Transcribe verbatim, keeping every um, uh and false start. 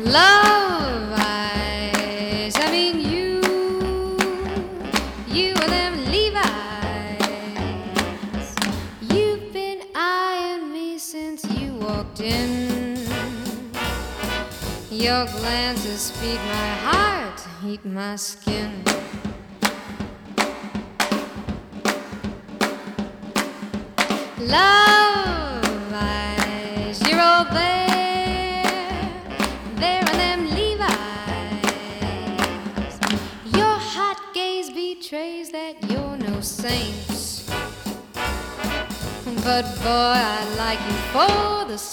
Love eyes, I mean you, you and them Levi's. You've been eyeing me since you walked in. Your glances speak my heart, heat my skin. Love eyes, you're all there, there in them Levi's. Your hot gaze betrays that you're no saint, but boy, I like you for the